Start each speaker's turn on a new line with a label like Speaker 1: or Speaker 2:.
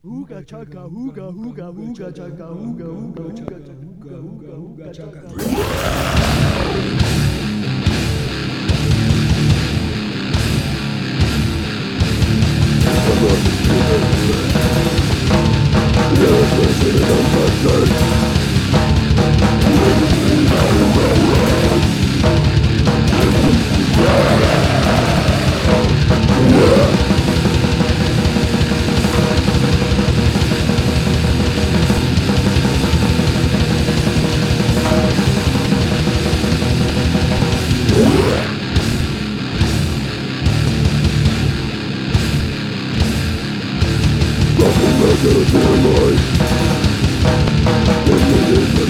Speaker 1: Huga chaka, huga, huga, huga chaka, huga, huga, huga chaka, huga, huga, huga chaka. Back in my life,